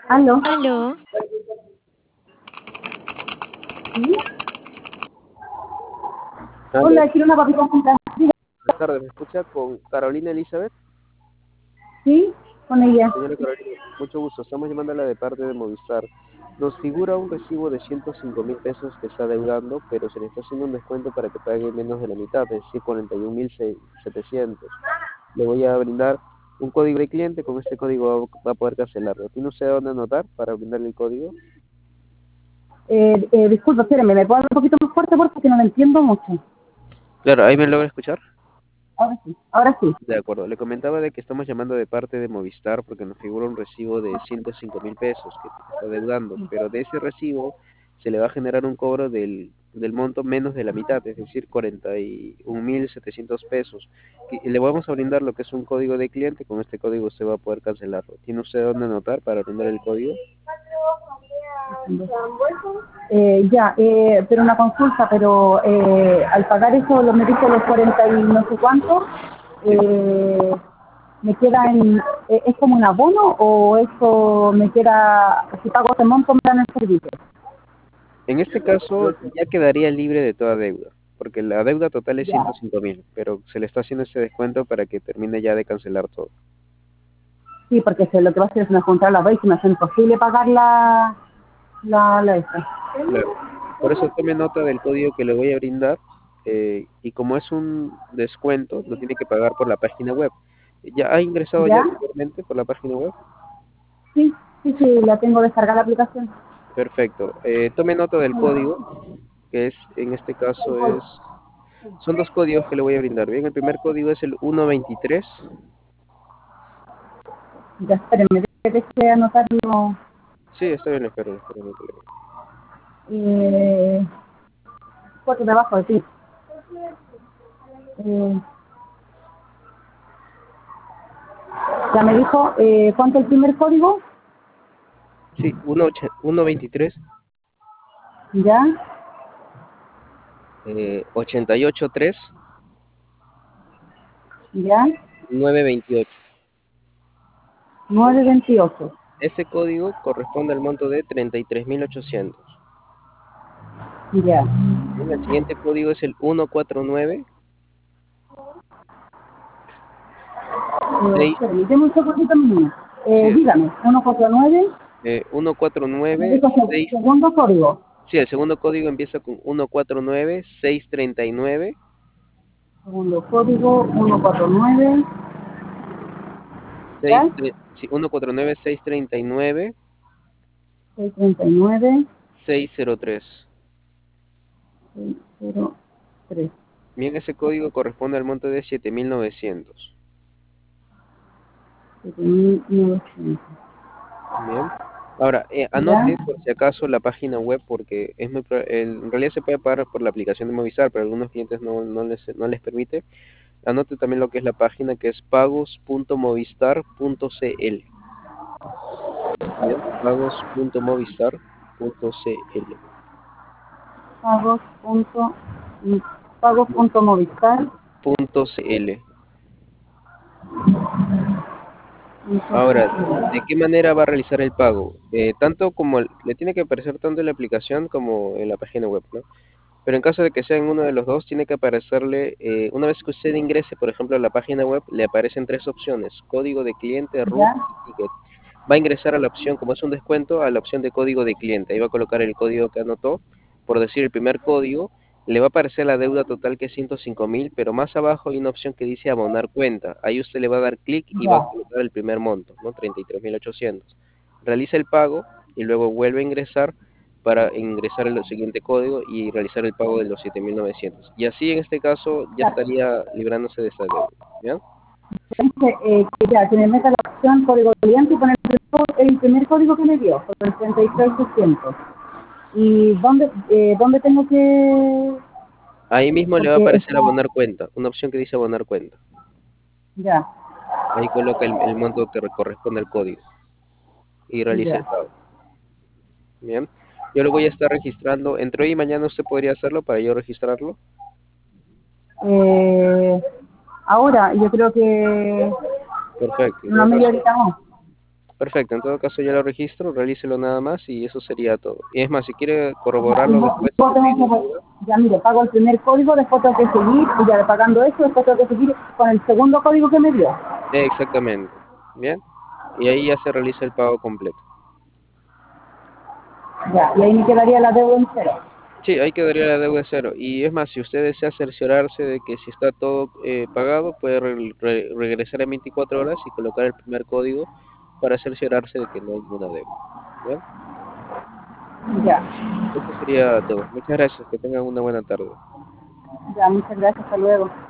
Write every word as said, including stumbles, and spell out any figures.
Aló. Aló, ¿Sí? Aló, Hola, quiero una papita frita. buenas tardes, ¿me escucha con Carolina Elizabeth? ¿Sí? Con ella. Señora Carolina, mucho gusto, estamos llamándola de parte de Movistar. Nos figura un recibo de ciento cinco mil pesos que está adeudando, pero se le está haciendo un descuento para que pague menos de la mitad, es decir, cuarenta y un mil setecientos. Le voy a brindar un código de cliente, con este código va va a poder cancelarlo. ¿Tiene usted dónde anotar para brindarle el código? Eh, eh, disculpa, espérame, ¿me puedo hablar un poquito más fuerte porque no lo entiendo mucho? Claro, ¿ahí me logra escuchar? Ahora sí. Ahora sí. De acuerdo, le comentaba de que estamos llamando de parte de Movistar porque nos figura un recibo de ciento cinco mil pesos que está deudando, pero de ese recibo se le va a generar un cobro del, del monto menos de la mitad, es decir, cuarenta y un mil setecientos pesos. Y le vamos a brindar lo que es un código de cliente, con este código usted va a poder cancelarlo. ¿Tiene usted dónde anotar para brindar el código? Eh, ya, eh, pero una consulta, pero eh, al pagar eso, lo me dijo los cuarenta y no sé cuánto, Sí. eh, ¿me queda en, eh, es como un abono o eso me queda, si pago ese monto me dan el servicio? En este caso ya quedaría libre de toda deuda, porque la deuda total es Ya. ciento cinco mil, pero se le está haciendo ese descuento para que termine ya de cancelar todo. Sí, porque se, lo que va a hacer es una juntar la vez y me hace imposible pagar la, la, la esta. Claro. Por eso tome nota del código que le voy a brindar, eh, y como es un descuento, lo tiene que pagar por la página web. ¿Ya ha ingresado ya ¿Ya? anteriormente por la página web? Sí, sí, sí, la tengo descargada la aplicación. Perfecto. Eh, tome nota del código, que es, en este caso es, son dos códigos que le voy a brindar. Bien, el primer código es el uno veintitrés. Ya, espérenme, déjeme anotarlo. Sí, está bien, espero, espero, no hay problema. Eh, cuatro de abajo, sí. Eh, ya me dijo, eh, ¿cuánto el primer código? Sí, uno och- uno veintitrés, Ya, eh, ochenta y ocho tres, ya, nueve veintiocho. nueve veintiocho. Ese código corresponde al monto de treinta y tres mil ochocientos. Ya. Bien, el siguiente código es el uno cuatro nueve Eh, seis. espérenme, deme un segundito, mi niña. Sí, Eh, dígame, ciento cuarenta y nueve, eh, uno cuatro me nueve dijo seg- seis. segundo código. Sí, el segundo código empieza con uno cuatro nueve seis treinta y nueve. Segundo código, ciento cuarenta y nueve, seis, ya, sí, uno cuatro nueve seis treinta y nueve seiscientos treinta y nueve, seis cero tres. seiscientos tres. Bien, ese código corresponde al monto de siete mil novecientos. siete mil novecientos. Bien. Ahora, eh, ¿Ya? anote por si acaso la página web porque es muy, pro- el- en realidad se puede pagar por la aplicación de Movistar, pero algunos clientes no, no les, no les permite. Anote también lo que es la página, que es pagos punto movistar punto cl. Bien, pagos punto movistar punto cl. Pagos punto, pagos punto movistar Punto cl. punto Ahora, cl. ¿de qué manera va a realizar el pago? Eh, tanto como el- le tiene que aparecer tanto en la aplicación como en la página web, ¿no? Pero en caso de que sea en uno de los dos, tiene que aparecerle, eh, una vez que usted ingrese, por ejemplo, a la página web, le aparecen tres opciones: código de cliente, root ¿Ya? y ticket. Va a ingresar a la opción, como es un descuento, a la opción de código de cliente. Ahí va a colocar el código que anotó, por decir el primer código. Le va a aparecer la deuda total, que es ciento cinco mil, pero más abajo hay una opción que dice abonar cuenta. Ahí usted le va a dar clic y va a Ya. colocar el primer monto, ¿no? treinta y tres mil ochocientos. Realiza el pago y luego vuelve a ingresar para ingresar el siguiente código y realizar el pago de los siete mil novecientos. Y así, en este caso, ya Ya. estaría librándose de esta deuda. ¿Ya? Dice, eh, que ya, que me meta la opción código de cliente y poner el, co- el primer código que me dio, con el treinta y tres seiscientos. ¿Y dónde, eh, dónde tengo que...? Ahí mismo le va a Porque aparecer está... abonar cuenta, una opción que dice abonar cuenta. Ya, Ahí coloca el, el monto que corresponde al código y realiza el ya. pago. Bien. Yo lo voy a estar registrando. Entre hoy y mañana usted podría hacerlo para yo registrarlo. Eh, ahora, yo creo que Perfecto. En una todo media caso, horita más. Perfecto, en todo caso ya lo registro, realícelo nada más y eso sería todo. Y es más, si quiere Ya, y corroborarlo no- después, yo si tengo tiene que, duda. ya mire, pago el primer código, después tengo que seguir, y ya pagando eso, después tengo que seguir con el segundo código que me dio. Eh, exactamente, ¿bien? Y ahí ya se realiza el pago completo. Ya, y ahí me quedaría la deuda en cero. Sí, ahí quedaría la deuda cero. Y es más, si usted desea cerciorarse de que si está todo eh, pagado, puede re- re- regresar en veinticuatro horas y colocar el primer código para cerciorarse de que no hay ninguna deuda. ¿Bien? Ya, Eso sería todo. Muchas gracias. Que tengan una buena tarde. ya, muchas gracias, hasta luego.